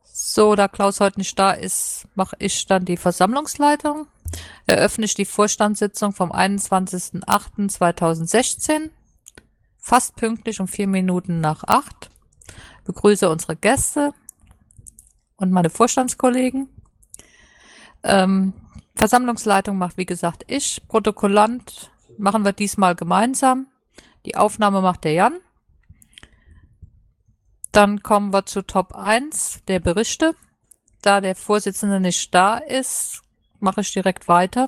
So, da Klaus heute nicht da ist, mache ich dann die Versammlungsleitung. Eröffne ich die Vorstandssitzung vom 21.08.2016, fast pünktlich um 4 Minuten nach 8. Begrüße unsere Gäste und meine Vorstandskollegen. Versammlungsleitung macht, wie gesagt, ich. Protokollant machen wir diesmal gemeinsam. Die Aufnahme macht der Jan. Dann kommen wir zu Top 1 der Berichte. Da der Vorsitzende nicht da ist, mache ich direkt weiter.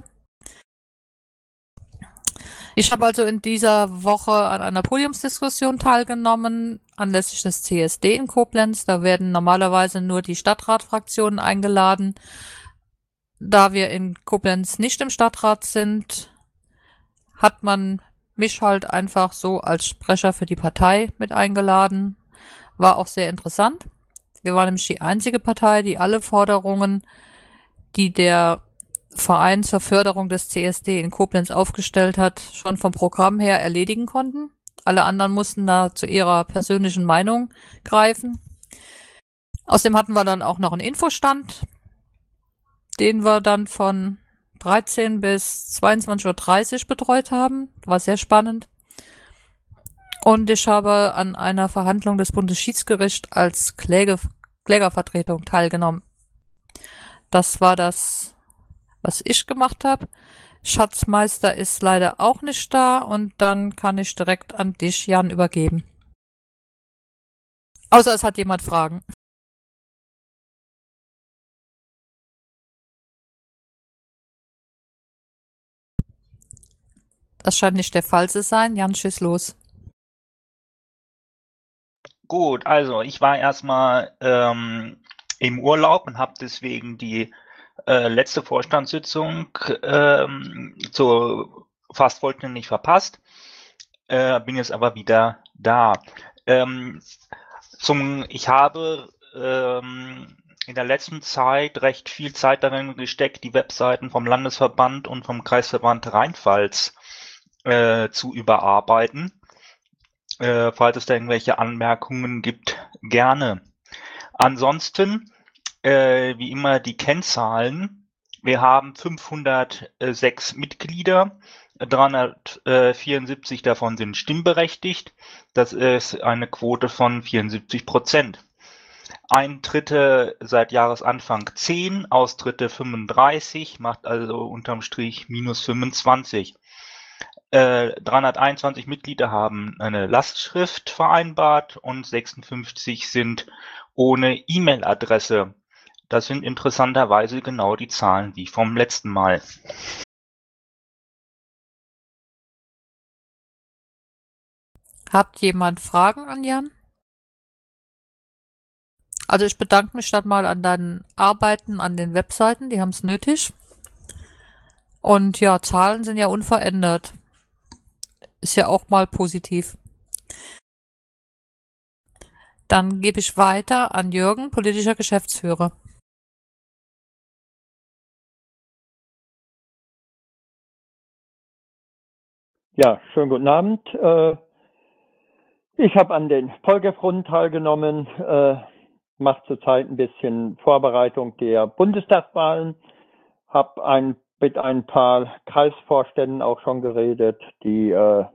Ich habe also in dieser Woche an einer Podiumsdiskussion teilgenommen, anlässlich des CSD in Koblenz. Da werden normalerweise nur die Stadtratfraktionen eingeladen. Da wir in Koblenz nicht im Stadtrat sind, hat man mich halt einfach so als Sprecher für die Partei mit eingeladen. War auch sehr interessant. Wir waren nämlich die einzige Partei, die alle Forderungen, die der Verein zur Förderung des CSD in Koblenz aufgestellt hat, schon vom Programm her erledigen konnten. Alle anderen mussten da zu ihrer persönlichen Meinung greifen. Außerdem hatten wir dann auch noch einen Infostand, den wir dann von 13 bis 22:30 Uhr betreut haben. War sehr spannend. Und ich habe an einer Verhandlung des Bundesschiedsgerichts als Klägervertretung teilgenommen. Das war das, was ich gemacht habe. Schatzmeister ist leider auch nicht da und dann kann ich direkt an dich, Jan, übergeben. Außer es hat jemand Fragen. Das scheint nicht der Fall zu sein. Jan, schieß los. Gut, also ich war erstmal im Urlaub und habe deswegen die letzte Vorstandssitzung fast vollständig verpasst. Bin jetzt aber wieder da. Ich habe in der letzten Zeit recht viel Zeit darin gesteckt, die Webseiten vom Landesverband und vom Kreisverband Rheinpfalz zu überarbeiten. Falls es da irgendwelche Anmerkungen gibt, gerne. Ansonsten, wie immer, die Kennzahlen. Wir haben 506 Mitglieder, 374 davon sind stimmberechtigt. Das ist eine Quote von 74%. Eintritte seit Jahresanfang 10, Austritte 35, macht also unterm Strich minus 25. 321 Mitglieder haben eine Lastschrift vereinbart und 56 sind ohne E-Mail-Adresse. Das sind interessanterweise genau die Zahlen wie vom letzten Mal. Habt jemand Fragen an Jan? Also ich bedanke mich dann mal an deinen Arbeiten an den Webseiten, die haben es nötig. Und ja, Zahlen sind ja unverändert. Ist ja auch mal positiv. Dann gebe ich weiter an Jürgen, politischer Geschäftsführer. Ja, schönen guten Abend. Ich habe an den Polgef-Runden teilgenommen, mache zurzeit ein bisschen Vorbereitung der Bundestagswahlen, habe mit ein paar Kreisvorständen auch schon geredet, die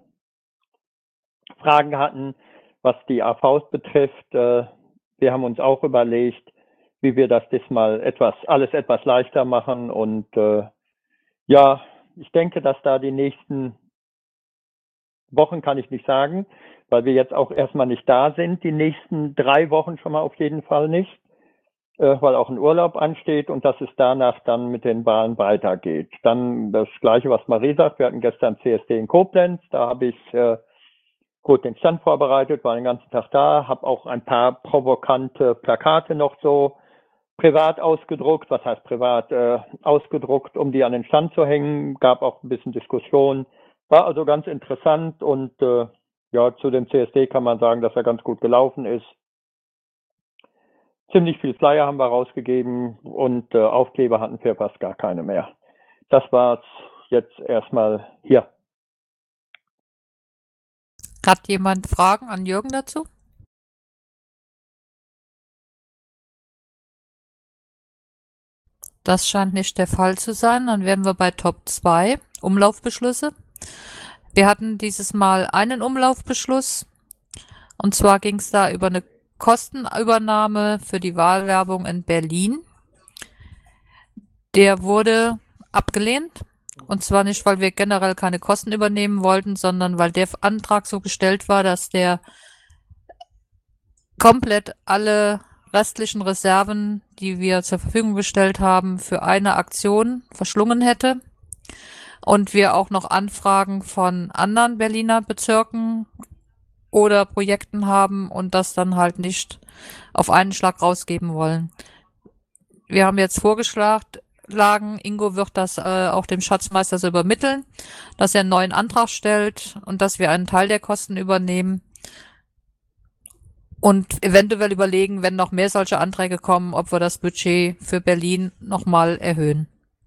Fragen hatten, was die AVs betrifft. Wir haben uns auch überlegt, wie wir das diesmal alles etwas leichter machen und ja, ich denke, dass da die nächsten Wochen kann ich nicht sagen, weil wir jetzt auch erstmal nicht da sind. Die nächsten 3 Wochen schon mal auf jeden Fall nicht, weil auch ein Urlaub ansteht und dass es danach dann mit den Wahlen weitergeht. Dann das Gleiche, was Marie sagt. Wir hatten gestern CSD in Koblenz. Da habe ich gut den Stand vorbereitet, war den ganzen Tag da, habe auch ein paar provokante Plakate noch so privat ausgedruckt. Was heißt privat? Ausgedruckt, um die an den Stand zu hängen. Gab auch ein bisschen Diskussion. War also ganz interessant und ja, zu dem CSD kann man sagen, dass er ganz gut gelaufen ist. Ziemlich viel Flyer haben wir rausgegeben und Aufkleber hatten wir fast gar keine mehr. Das war's jetzt erstmal hier. Hat jemand Fragen an Jürgen dazu? Das scheint nicht der Fall zu sein. Dann wären wir bei Top 2, Umlaufbeschlüsse. Wir hatten dieses Mal einen Umlaufbeschluss. Und zwar ging es da über eine Kostenübernahme für die Wahlwerbung in Berlin. Der wurde abgelehnt. Und zwar nicht, weil wir generell keine Kosten übernehmen wollten, sondern weil der Antrag so gestellt war, dass der komplett alle restlichen Reserven, die wir zur Verfügung gestellt haben, für eine Aktion verschlungen hätte. Und wir auch noch Anfragen von anderen Berliner Bezirken oder Projekten haben und das dann halt nicht auf einen Schlag rausgeben wollen. Wir haben jetzt vorgeschlagen, Ingo wird das auch dem Schatzmeister so übermitteln, dass er einen neuen Antrag stellt und dass wir einen Teil der Kosten übernehmen und eventuell überlegen, wenn noch mehr solche Anträge kommen, ob wir das Budget für Berlin nochmal erhöhen.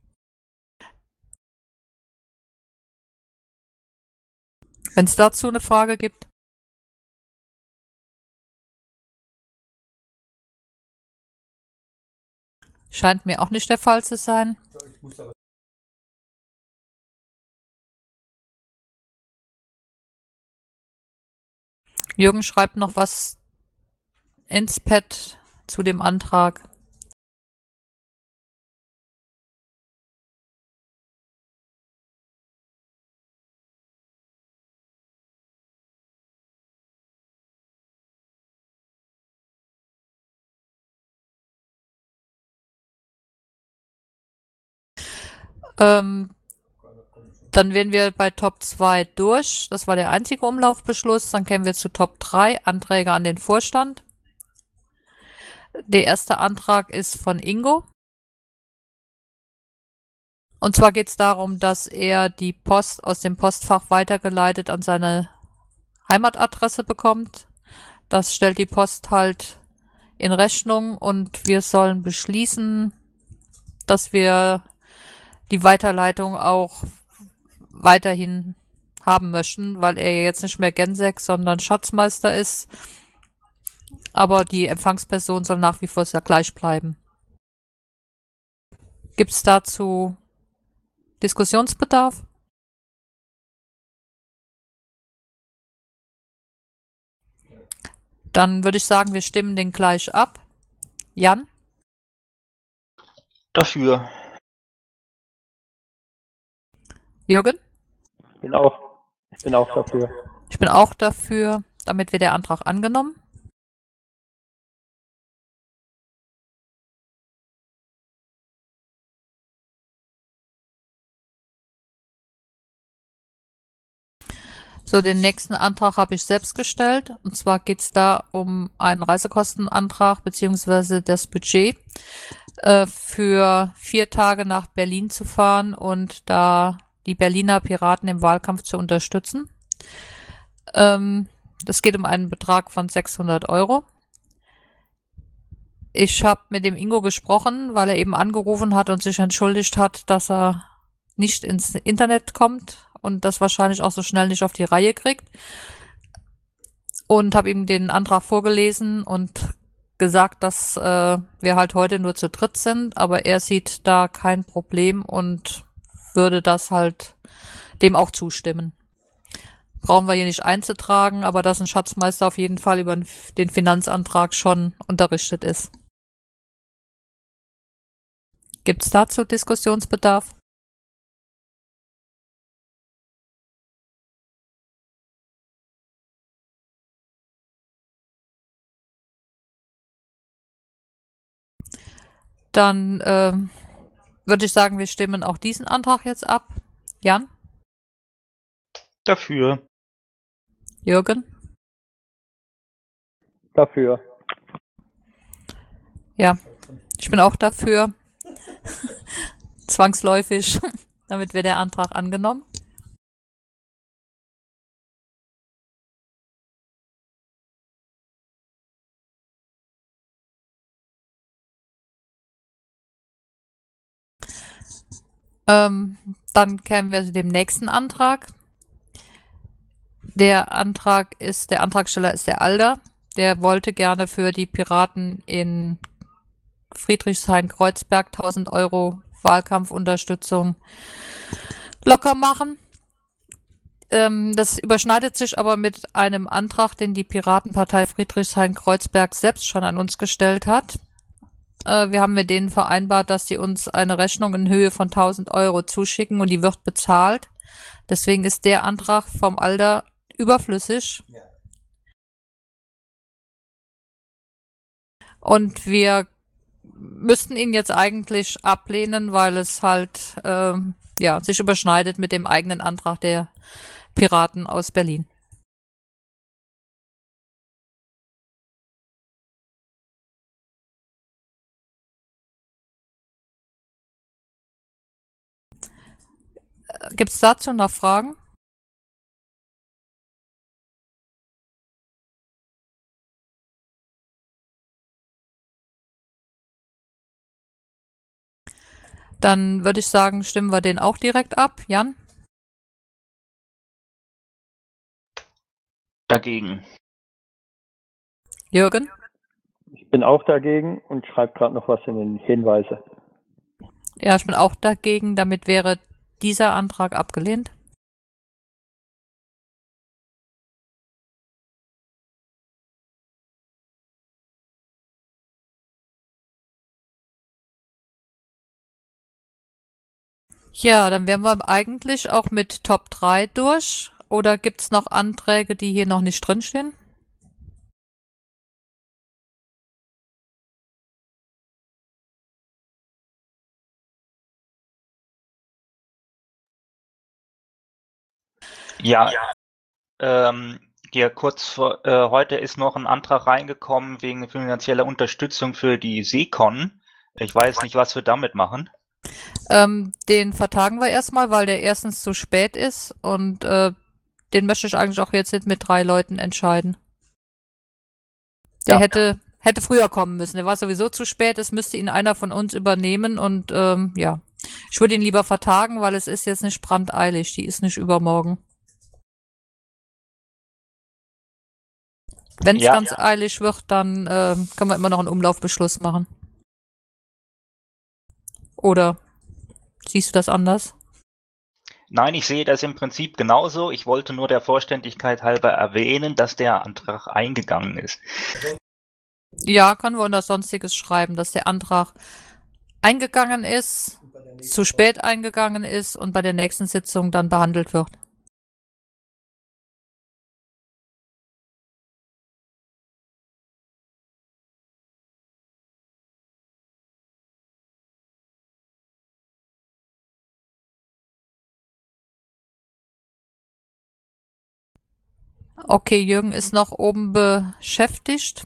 Wenn es dazu eine Frage gibt. Scheint mir auch nicht der Fall zu sein. Jürgen schreibt noch was ins Pad zu dem Antrag. Dann wären wir bei Top 2 durch. Das war der einzige Umlaufbeschluss. Dann kämen wir zu Top 3, Anträge an den Vorstand. Der erste Antrag ist von Ingo. Und zwar geht es darum, dass er die Post aus dem Postfach weitergeleitet an seine Heimatadresse bekommt. Das stellt die Post halt in Rechnung und wir sollen beschließen, dass wir die Weiterleitung auch weiterhin haben möchten, weil er jetzt nicht mehr Gensek, sondern Schatzmeister ist. Aber die Empfangsperson soll nach wie vor sehr gleich bleiben. Gibt es dazu Diskussionsbedarf? Dann würde ich sagen, wir stimmen den gleich ab. Jan? Dafür. Jürgen? Ich bin auch dafür. Ich bin auch dafür. Damit wird der Antrag angenommen. So, den nächsten Antrag habe ich selbst gestellt. Und zwar geht es da um einen Reisekostenantrag beziehungsweise das Budget für 4 Tage nach Berlin zu fahren und da die Berliner Piraten im Wahlkampf zu unterstützen. Das geht um einen Betrag von 600 Euro. Ich habe mit dem Ingo gesprochen, weil er eben angerufen hat und sich entschuldigt hat, dass er nicht ins Internet kommt und das wahrscheinlich auch so schnell nicht auf die Reihe kriegt. Und habe ihm den Antrag vorgelesen und gesagt, dass wir halt heute nur zu dritt sind, aber er sieht da kein Problem und würde das halt dem auch zustimmen. Brauchen wir hier nicht einzutragen, aber dass ein Schatzmeister auf jeden Fall über den Finanzantrag schon unterrichtet ist. Gibt es dazu Diskussionsbedarf? Dann würde ich sagen, wir stimmen auch diesen Antrag jetzt ab. Jan? Dafür. Jürgen? Dafür. Ja, ich bin auch dafür. Zwangsläufig. Damit wird der Antrag angenommen. Dann kämen wir zu dem nächsten Antrag. Der Antragsteller ist der Alder. Der wollte gerne für die Piraten in Friedrichshain-Kreuzberg 1.000 Euro Wahlkampfunterstützung locker machen. Das überschneidet sich aber mit einem Antrag, den die Piratenpartei Friedrichshain-Kreuzberg selbst schon an uns gestellt hat. Wir haben mit denen vereinbart, dass sie uns eine Rechnung in Höhe von 1.000 Euro zuschicken und die wird bezahlt. Deswegen ist der Antrag vom ALDA überflüssig. Ja. Und wir müssten ihn jetzt eigentlich ablehnen, weil es halt sich überschneidet mit dem eigenen Antrag der Piraten aus Berlin. Gibt es dazu noch Fragen? Dann würde ich sagen, stimmen wir den auch direkt ab. Jan? Dagegen. Jürgen? Ich bin auch dagegen und schreibe gerade noch was in den Hinweise. Ja, ich bin auch dagegen. Damit wäre dieser Antrag abgelehnt. Ja, dann wären wir eigentlich auch mit Top 3 durch. Oder gibt es noch Anträge, die hier noch nicht drinstehen? Ja, hier kurz vor, heute ist noch ein Antrag reingekommen wegen finanzieller Unterstützung für die Seekon. Ich weiß nicht, was wir damit machen. Den vertagen wir erstmal, weil der erstens zu spät ist und den möchte ich eigentlich auch jetzt nicht mit 3 Leuten entscheiden. Der hätte früher kommen müssen. Der war sowieso zu spät. Es müsste ihn einer von uns übernehmen und ich würde ihn lieber vertagen, weil es ist jetzt nicht brandeilig. Die ist nicht übermorgen. Wenn es ganz eilig wird, dann können wir immer noch einen Umlaufbeschluss machen. Oder siehst du das anders? Nein, ich sehe das im Prinzip genauso. Ich wollte nur der Vollständigkeit halber erwähnen, dass der Antrag eingegangen ist. Ja, können wir unter Sonstiges schreiben, dass der Antrag eingegangen ist, zu spät eingegangen ist und bei der nächsten Sitzung dann behandelt wird. Okay, Jürgen ist noch oben beschäftigt.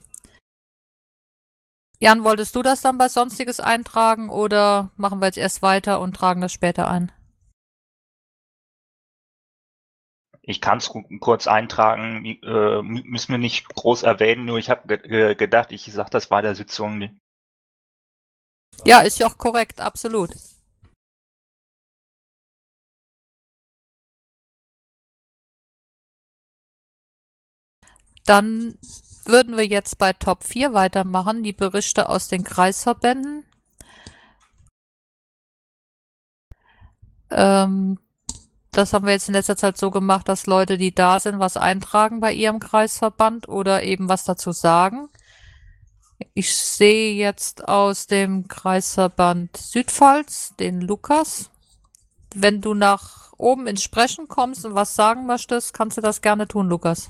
Jan, wolltest du das dann bei Sonstiges eintragen oder machen wir jetzt erst weiter und tragen das später ein? Ich kann es kurz eintragen, müssen wir nicht groß erwähnen, nur ich habe gedacht, ich sage das bei der Sitzung. Ja, ist ja auch korrekt, absolut. Dann würden wir jetzt bei Top 4 weitermachen, die Berichte aus den Kreisverbänden. Das haben wir jetzt in letzter Zeit so gemacht, dass Leute, die da sind, was eintragen bei ihrem Kreisverband oder eben was dazu sagen. Ich sehe jetzt aus dem Kreisverband Südpfalz den Lukas. Wenn du nach oben ins Sprechen kommst und was sagen möchtest, kannst du das gerne tun, Lukas.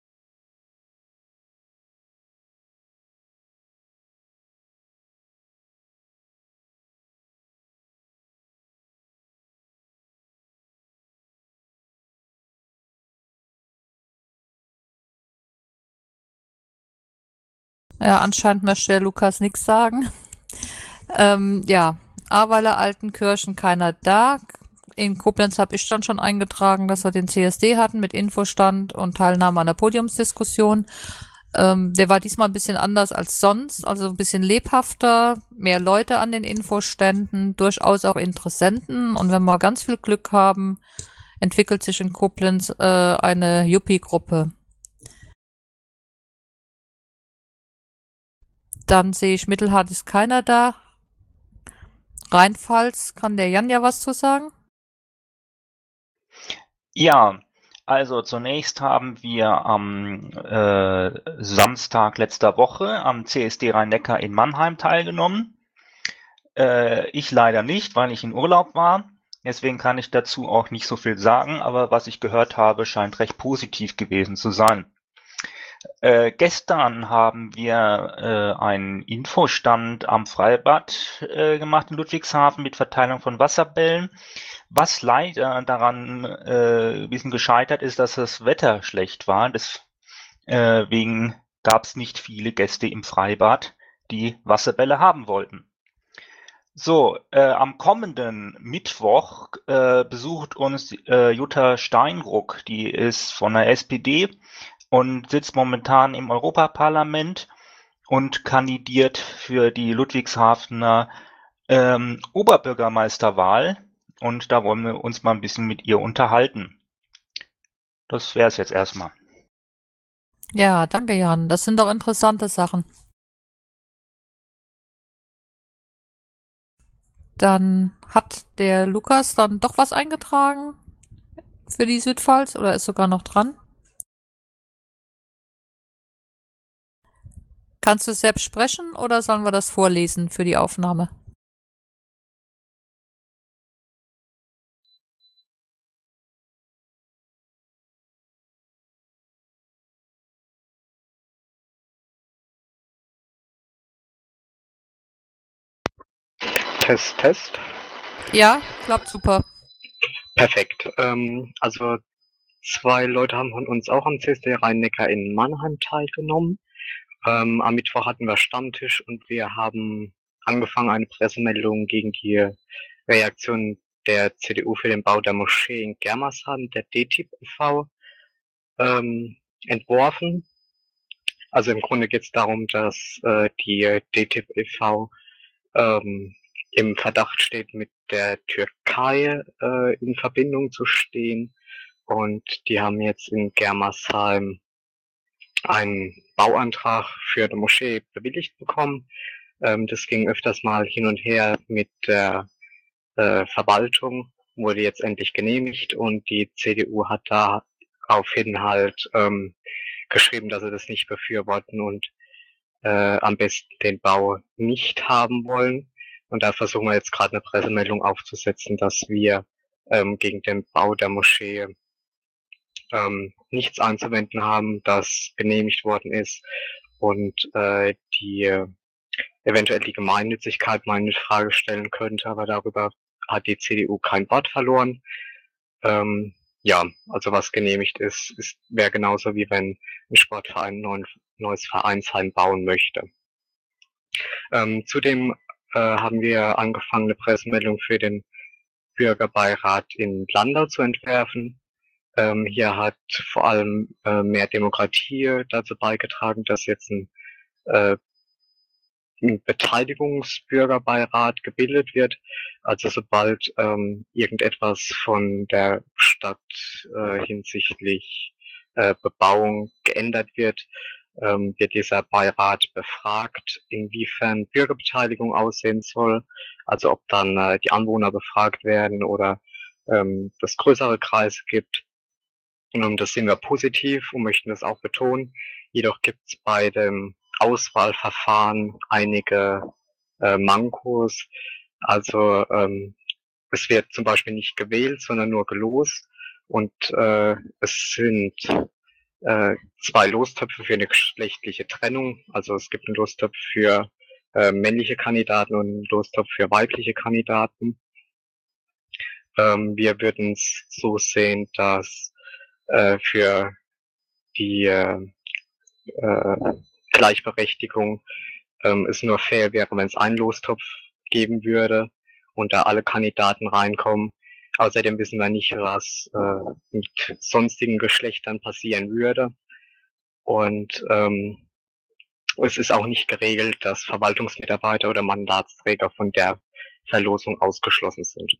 Ja, anscheinend möchte der Lukas nichts sagen. Ja, Ahrweiler Altenkirchen keiner da. In Koblenz habe ich dann schon eingetragen, dass wir den CSD hatten mit Infostand und Teilnahme an der Podiumsdiskussion. Der war diesmal ein bisschen anders als sonst, also ein bisschen lebhafter, mehr Leute an den Infoständen, durchaus auch Interessenten. Und wenn wir ganz viel Glück haben, entwickelt sich in Koblenz eine Yuppie-Gruppe. Dann sehe ich, Mittelhart ist keiner da. Rheinpfalz, kann der Jan ja was zu sagen? Ja, also zunächst haben wir am Samstag letzter Woche am CSD Rhein-Neckar in Mannheim teilgenommen. Ich leider nicht, weil ich in Urlaub war. Deswegen kann ich dazu auch nicht so viel sagen, aber was ich gehört habe, scheint recht positiv gewesen zu sein. Gestern haben wir einen Infostand am Freibad gemacht in Ludwigshafen mit Verteilung von Wasserbällen. Was leider daran ein bisschen gescheitert ist, dass das Wetter schlecht war. Deswegen gab es nicht viele Gäste im Freibad, die Wasserbälle haben wollten. So, am kommenden Mittwoch besucht uns Jutta Steinruck, die ist von der SPD und sitzt momentan im Europaparlament und kandidiert für die Ludwigshafener Oberbürgermeisterwahl. Und da wollen wir uns mal ein bisschen mit ihr unterhalten. Das wäre es jetzt erstmal. Ja, danke, Jan. Das sind doch interessante Sachen. Dann hat der Lukas dann doch was eingetragen für die Südpfalz oder ist sogar noch dran? Kannst du selbst sprechen oder sollen wir das vorlesen für die Aufnahme? Test, Test. Ja, klappt super. Perfekt. Also 2 Leute haben von uns auch am CSD Rhein-Neckar in Mannheim teilgenommen. Am Mittwoch hatten wir Stammtisch und wir haben angefangen, eine Pressemeldung gegen die Reaktion der CDU für den Bau der Moschee in Germersheim, der DTIP e.V., entworfen. Also im Grunde geht es darum, dass die DTIP e.V. Im Verdacht steht, mit der Türkei in Verbindung zu stehen. Und die haben jetzt in Germersheim einen Bauantrag für eine Moschee bewilligt bekommen. Das ging öfters mal hin und her mit der Verwaltung, wurde jetzt endlich genehmigt und die CDU hat daraufhin halt geschrieben, dass sie das nicht befürworten und am besten den Bau nicht haben wollen. Und da versuchen wir jetzt gerade eine Pressemeldung aufzusetzen, dass wir gegen den Bau der Moschee nichts anzuwenden haben, das genehmigt worden ist und die eventuell die Gemeinnützigkeit mal in Frage stellen könnte, aber darüber hat die CDU kein Wort verloren. Ja, also was genehmigt ist, wäre genauso wie wenn ein Sportverein ein neues Vereinsheim bauen möchte. Zudem haben wir angefangen, eine Pressemeldung für den Bürgerbeirat in Landau zu entwerfen. Hier hat vor allem mehr Demokratie dazu beigetragen, dass jetzt ein Beteiligungsbürgerbeirat gebildet wird. Also sobald irgendetwas von der Stadt hinsichtlich Bebauung geändert wird, wird dieser Beirat befragt, inwiefern Bürgerbeteiligung aussehen soll. Also ob dann die Anwohner befragt werden oder das größere Kreise gibt. Das sehen wir positiv und möchten das auch betonen. Jedoch gibt es bei dem Auswahlverfahren einige Mankos. Also es wird zum Beispiel nicht gewählt, sondern nur gelost. Und es sind 2 Lostöpfe für eine geschlechtliche Trennung. Also es gibt einen Lostopf für männliche Kandidaten und einen Lostopf für weibliche Kandidaten. Wir würden es so sehen, dass für die Gleichberechtigung es nur fair wäre, wenn es einen Lostopf geben würde und da alle Kandidaten reinkommen. Außerdem wissen wir nicht, was mit sonstigen Geschlechtern passieren würde. Und es ist auch nicht geregelt, dass Verwaltungsmitarbeiter oder Mandatsträger von der Verlosung ausgeschlossen sind.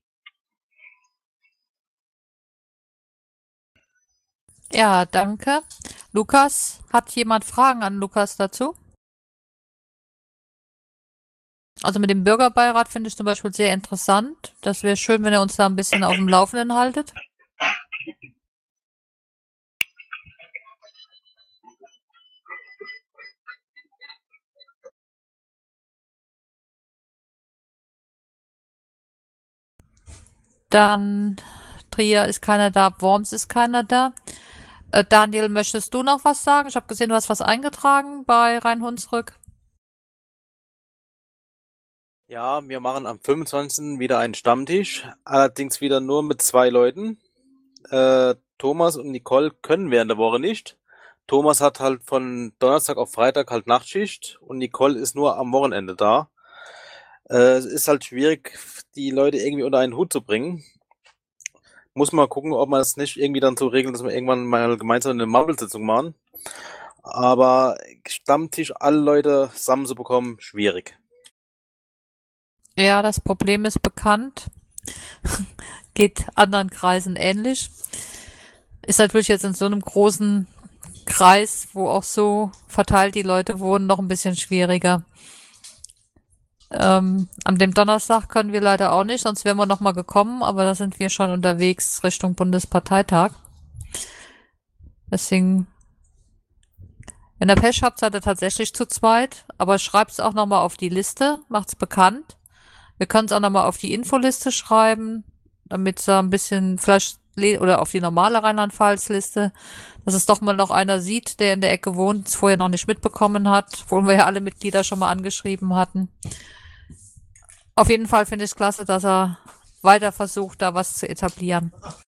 Ja, danke. Lukas, hat jemand Fragen an Lukas dazu? Also mit dem Bürgerbeirat finde ich zum Beispiel sehr interessant. Das wäre schön, wenn ihr uns da ein bisschen auf dem Laufenden haltet. Dann Trier ist keiner da, Worms ist keiner da. Daniel, möchtest du noch was sagen? Ich habe gesehen, du hast was eingetragen bei Rhein-Hunsrück. Ja, wir machen am 25. wieder einen Stammtisch, allerdings wieder nur mit 2 Leuten. Thomas und Nicole können während der Woche nicht. Thomas hat halt von Donnerstag auf Freitag halt Nachtschicht und Nicole ist nur am Wochenende da. Es ist halt schwierig, die Leute irgendwie unter einen Hut zu bringen. Muss mal gucken, ob man es nicht irgendwie dann so regeln, dass wir irgendwann mal gemeinsam eine Mumble-Sitzung machen. Aber Stammtisch alle Leute zusammenzubekommen, schwierig. Ja, das Problem ist bekannt. Geht anderen Kreisen ähnlich. Ist natürlich jetzt in so einem großen Kreis, wo auch so verteilt die Leute wohnen, noch ein bisschen schwieriger. An dem Donnerstag können wir leider auch nicht, sonst wären wir noch mal gekommen, aber da sind wir schon unterwegs Richtung Bundesparteitag. Deswegen, wenn ihr Pech habt, seid ihr tatsächlich zu zweit, aber schreibt's auch noch mal auf die Liste, macht's bekannt. Wir können es auch noch mal auf die Infoliste schreiben, damit es ein bisschen vielleicht oder auf die normale Rheinland-Pfalz-Liste, dass es doch mal noch einer sieht, der in der Ecke wohnt, es vorher noch nicht mitbekommen hat, wo wir ja alle Mitglieder schon mal angeschrieben hatten. Auf jeden Fall finde ich es klasse, dass er weiter versucht, da was zu etablieren.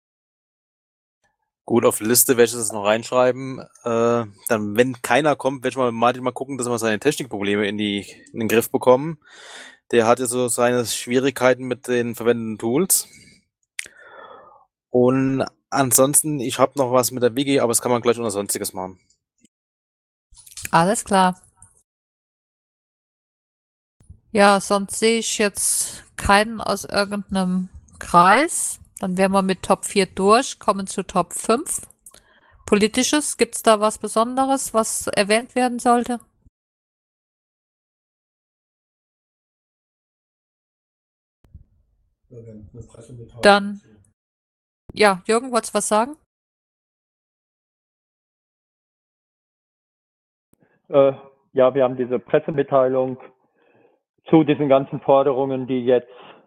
Gut, auf die Liste werde ich das noch reinschreiben. Dann, wenn keiner kommt, werde ich mal mit Martin mal gucken, dass wir seine Technikprobleme in den Griff bekommen. Der hat ja so seine Schwierigkeiten mit den verwendeten Tools. Und ansonsten, ich habe noch was mit der Wiki, aber das kann man gleich unter Sonstiges machen. Alles klar. Ja, sonst sehe ich jetzt keinen aus irgendeinem Kreis. Dann wären wir mit Top 4 durch, kommen zu Top 5. Politisches, gibt's da was Besonderes, was erwähnt werden sollte? Dann, ja, Jürgen, wolltest du was sagen? Ja, wir haben diese Pressemitteilung zu diesen ganzen Forderungen, die jetzt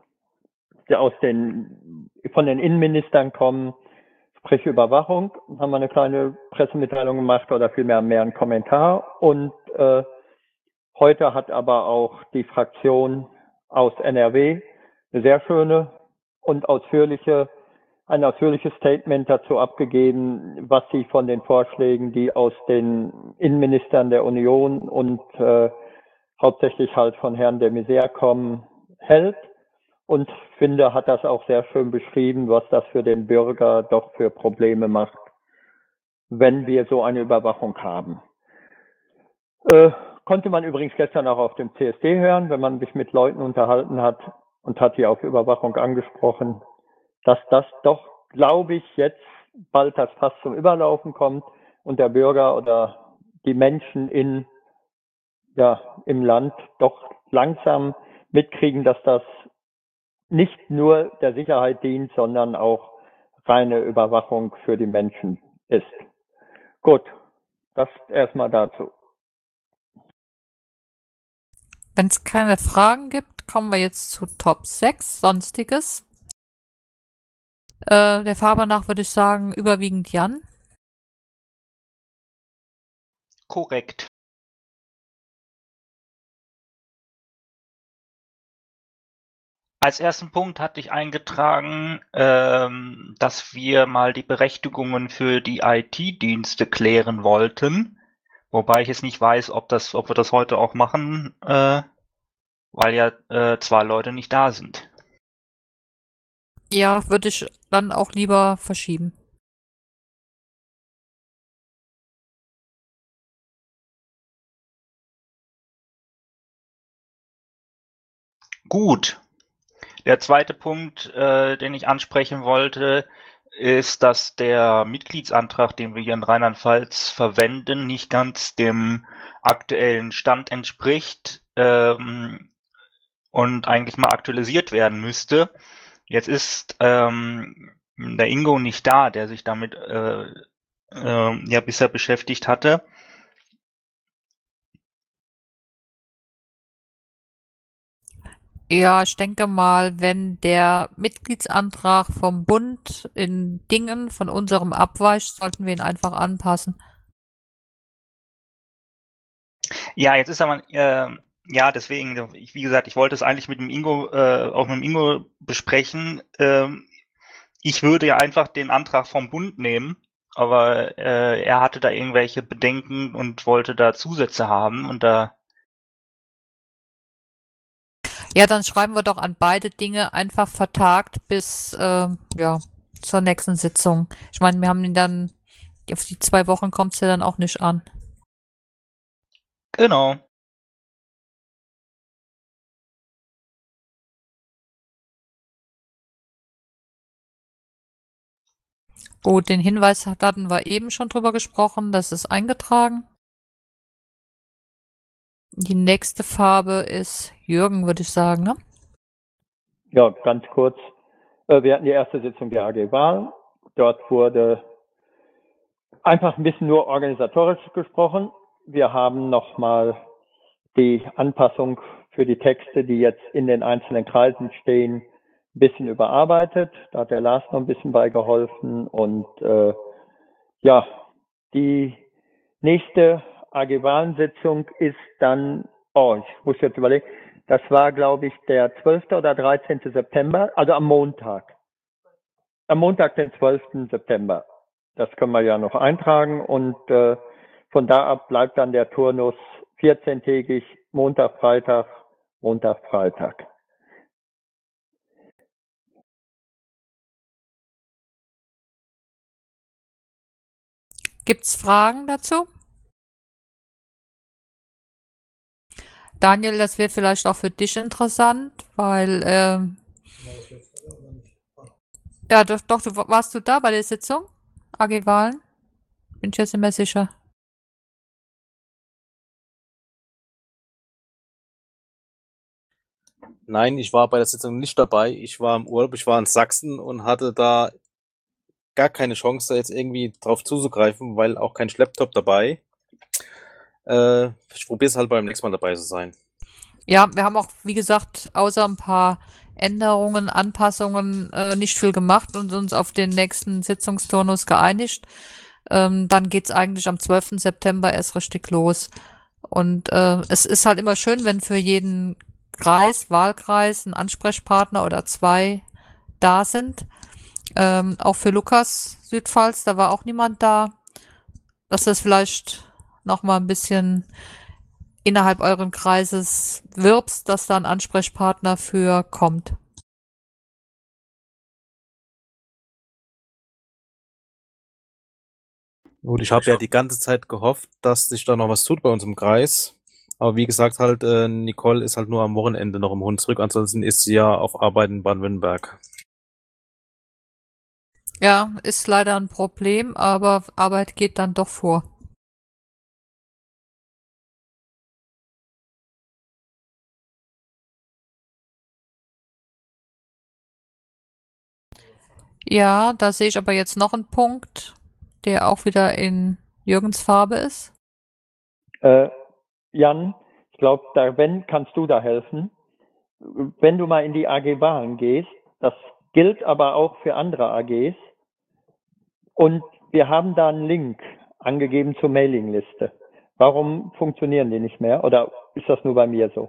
von den Innenministern kommen, sprich Überwachung, haben wir eine kleine Pressemitteilung gemacht oder vielmehr mehr einen Kommentar. Und heute hat aber auch die Fraktion aus NRW eine sehr schöne und ein ausführliches Statement dazu abgegeben, was sie von den Vorschlägen, die aus den Innenministern der Union und hauptsächlich halt von Herrn de Maizière kommen, hält. Und finde, hat das auch sehr schön beschrieben, was das für den Bürger doch für Probleme macht, wenn wir so eine Überwachung haben. Konnte man übrigens gestern auch auf dem CSD hören, wenn man sich mit Leuten unterhalten hat und hat die auf Überwachung angesprochen, dass das doch, glaube ich, jetzt bald das Fass zum Überlaufen kommt und der Bürger oder die Menschen im Land doch langsam mitkriegen, dass das nicht nur der Sicherheit dient, sondern auch reine Überwachung für die Menschen ist. Gut, das erstmal dazu. Wenn es keine Fragen gibt, kommen wir jetzt zu Top 6, Sonstiges. Der Farbe nach würde ich sagen, überwiegend Jan. Korrekt. Als ersten Punkt hatte ich eingetragen, dass wir mal die Berechtigungen für die IT-Dienste klären wollten. Wobei ich jetzt nicht weiß, ob wir das heute auch machen, weil ja 2 Leute nicht da sind. Ja, würde ich dann auch lieber verschieben. Gut. Der zweite Punkt, den ich ansprechen wollte, ist, dass der Mitgliedsantrag, den wir hier in Rheinland-Pfalz verwenden, nicht ganz dem aktuellen Stand entspricht. und eigentlich mal aktualisiert werden müsste. Jetzt ist der Ingo nicht da, der sich damit ja bisher beschäftigt hatte. Ja, ich denke mal, wenn der Mitgliedsantrag vom Bund in Dingen von unserem abweicht, sollten wir ihn einfach anpassen. Ja, jetzt ist aber, ja, deswegen, wie gesagt, ich wollte es eigentlich mit dem Ingo, auch mit dem Ingo besprechen. Ich würde ja einfach den Antrag vom Bund nehmen, aber er hatte da irgendwelche Bedenken und wollte da Zusätze haben und da. Ja, dann schreiben wir doch an beide Dinge einfach vertagt bis ja, zur nächsten Sitzung. Ich meine, wir haben ihn dann, auf die 2 Wochen kommt es ja dann auch nicht an. Genau. Gut, den Hinweis hatten wir eben schon drüber gesprochen, das ist eingetragen. Die nächste Farbe ist Jürgen, würde ich sagen, ne? Ja, ganz kurz. Wir hatten die erste Sitzung der AG Wahl. Dort wurde einfach ein bisschen nur organisatorisch gesprochen. Wir haben nochmal die Anpassung für die Texte, die jetzt in den einzelnen Kreisen stehen, ein bisschen überarbeitet. Da hat der Lars noch ein bisschen bei geholfen. Und ja, die nächste AG-Wahlensitzung ist dann, oh, ich muss jetzt überlegen, das war, glaube ich, der 12. oder 13. September, also am Montag. Am Montag, den 12. September. Das können wir ja noch eintragen und von da ab bleibt dann der Turnus 14-tägig, Montag, Freitag, Montag, Freitag. Gibt's Fragen dazu? Daniel, das wird vielleicht auch für dich interessant, weil ja, doch, warst du da bei der Sitzung? AG Wahlen? Bin ich jetzt nicht mehr sicher. Nein, ich war bei der Sitzung nicht dabei. Ich war im Urlaub, ich war in Sachsen und hatte da gar keine Chance, da jetzt irgendwie drauf zuzugreifen, weil auch kein Schlepptop dabei. Ich probiere es halt beim nächsten Mal dabei zu sein. Ja, wir haben auch, wie gesagt, außer ein paar Änderungen, Anpassungen nicht viel gemacht und uns auf den nächsten Sitzungsturnus geeinigt. Dann geht's eigentlich am 12. September erst richtig los. Und es ist halt immer schön, wenn für jeden Kreis, Wahlkreis, ein Ansprechpartner oder 2 da sind. Auch für Lukas Südpfalz, da war auch niemand da. Dass das vielleicht noch mal ein bisschen innerhalb euren Kreises wirbst, dass da ein Ansprechpartner für kommt. Gut, ich habe ja die ganze Zeit gehofft, dass sich da noch was tut bei uns im Kreis. Aber wie gesagt, halt, Nicole ist halt nur am Wochenende noch im Hunsrück, ansonsten ist sie ja auf Arbeit in Baden-Württemberg. Ja, ist leider ein Problem, aber Arbeit geht dann doch vor. Ja, da sehe ich aber jetzt noch einen Punkt, der auch wieder in Jürgens Farbe ist. Jan, ich glaube, wenn kannst du da helfen. Wenn du mal in die AG Wahlen gehst, das gilt aber auch für andere AGs. Und wir haben da einen Link angegeben zur Mailingliste. Warum funktionieren die nicht mehr? Oder ist das nur bei mir so?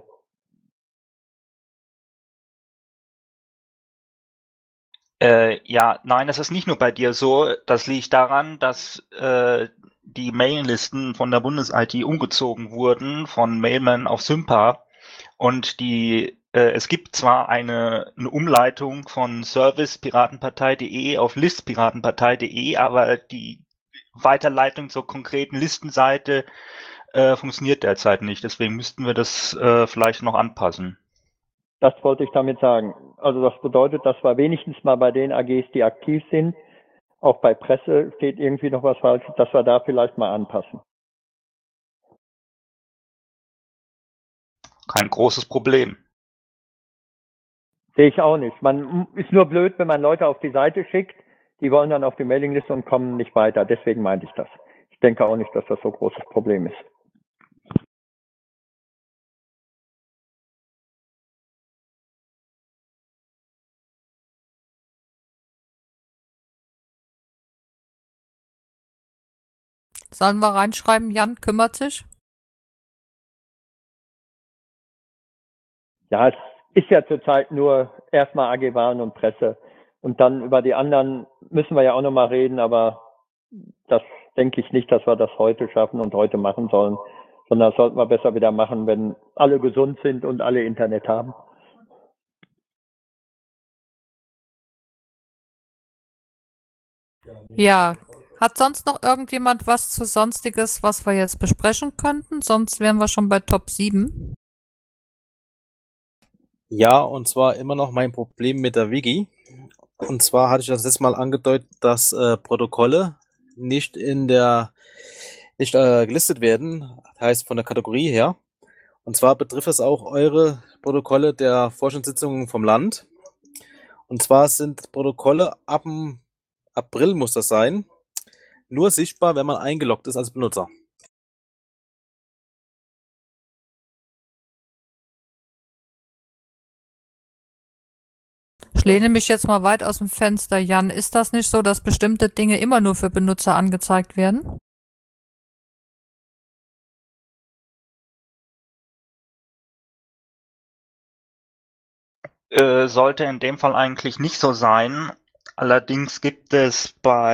Ja, nein, das ist nicht nur bei dir so. Das liegt daran, dass die Mailinglisten von der Bundes-IT umgezogen wurden von Mailman auf Sympa und es gibt zwar eine Umleitung von service-piratenpartei.de auf list-piratenpartei.de, aber die Weiterleitung zur konkreten Listenseite funktioniert derzeit nicht. Deswegen müssten wir das vielleicht noch anpassen. Das wollte ich damit sagen. Also das bedeutet, dass wir wenigstens mal bei den AGs, die aktiv sind, auch bei Presse steht irgendwie noch was falsch, dass wir da vielleicht mal anpassen. Kein großes Problem. Sehe ich auch nicht. Man ist nur blöd, wenn man Leute auf die Seite schickt, die wollen dann auf die Mailingliste und kommen nicht weiter. Deswegen meinte ich das. Ich denke auch nicht, dass das so ein großes Problem ist. Sollen wir reinschreiben, Jan kümmert sich? Ja, es ist ja zurzeit nur erstmal AG Wahlen und Presse. Und dann über die anderen müssen wir ja auch nochmal reden, aber das denke ich nicht, dass wir das heute schaffen und heute machen sollen, sondern das sollten wir besser wieder machen, wenn alle gesund sind und alle Internet haben. Ja. Hat sonst noch irgendjemand was zu Sonstiges, was wir jetzt besprechen könnten? Sonst wären wir schon bei Top 7. Ja, und zwar immer noch mein Problem mit der Wiki. Und zwar hatte ich das letzte Mal angedeutet, dass Protokolle nicht gelistet werden, heißt von der Kategorie her. Und zwar betrifft es auch eure Protokolle der Vorstandssitzungen vom Land. Und zwar sind Protokolle ab dem April, muss das sein, nur sichtbar, wenn man eingeloggt ist als Benutzer. Ich lehne mich jetzt mal weit aus dem Fenster, Jan. Ist das nicht so, dass bestimmte Dinge immer nur für Benutzer angezeigt werden? Sollte in dem Fall eigentlich nicht so sein. Allerdings gibt es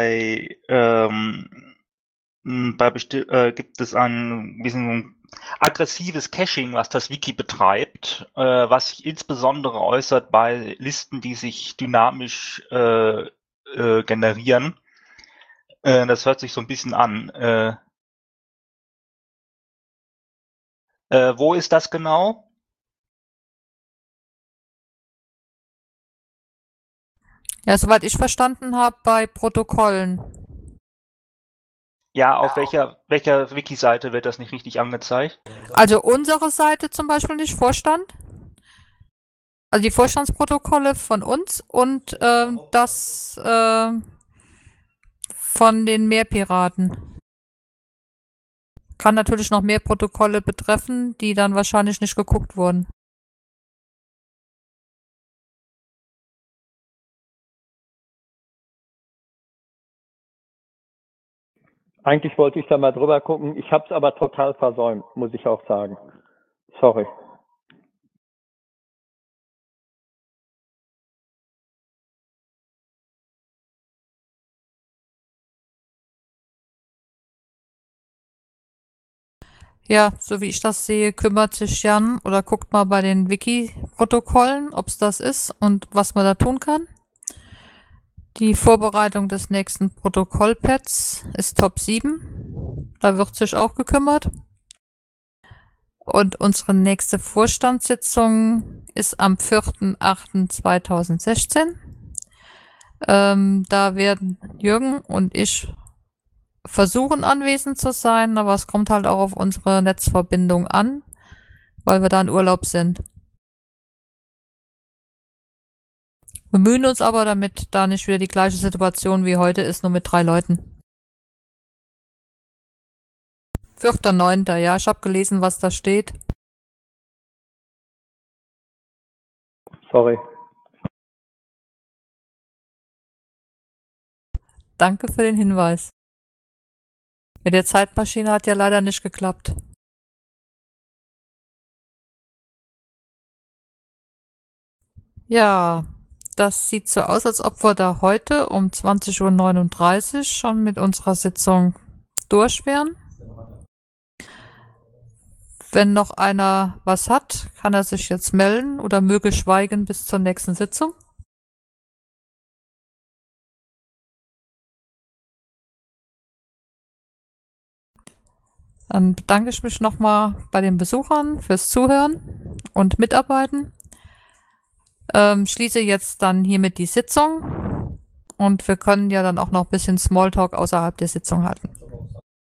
gibt es ein bisschen aggressives Caching, was das Wiki betreibt, was sich insbesondere äußert bei Listen, die sich dynamisch generieren. Das hört sich so ein bisschen an. Wo ist das genau? Ja, soweit ich verstanden habe, bei Protokollen. Ja, auf welcher Wiki-Seite wird das nicht richtig angezeigt? Also unsere Seite zum Beispiel nicht, Vorstand. Also die Vorstandsprotokolle von uns und das von den Mehrpiraten. Kann natürlich noch mehr Protokolle betreffen, die dann wahrscheinlich nicht geguckt wurden. Eigentlich wollte ich da mal drüber gucken. Ich habe es aber total versäumt, muss ich auch sagen. Sorry. Ja, so wie ich das sehe, kümmert sich Jan oder guckt mal bei den Wiki-Protokollen, ob es das ist und was man da tun kann. Die Vorbereitung des nächsten Protokollpads ist Top 7. Da wird sich auch gekümmert. Und unsere nächste Vorstandssitzung ist am 4.8.2016. Da werden Jürgen und ich versuchen anwesend zu sein, aber es kommt halt auch auf unsere Netzverbindung an, weil wir da in Urlaub sind. Wir bemühen uns aber, damit da nicht wieder die gleiche Situation wie heute ist, nur mit 3 Leuten. 4.9. Ja, ich habe gelesen, was da steht. Sorry. Danke für den Hinweis. Mit der Zeitmaschine hat ja leider nicht geklappt. Ja, das sieht so aus, als ob wir da heute um 20.39 Uhr schon mit unserer Sitzung durch wären. Wenn noch einer was hat, kann er sich jetzt melden oder möge schweigen bis zur nächsten Sitzung. Dann bedanke ich mich nochmal bei den Besuchern fürs Zuhören und Mitarbeiten. Schließe jetzt dann hiermit die Sitzung und wir können ja dann auch noch ein bisschen Smalltalk außerhalb der Sitzung halten.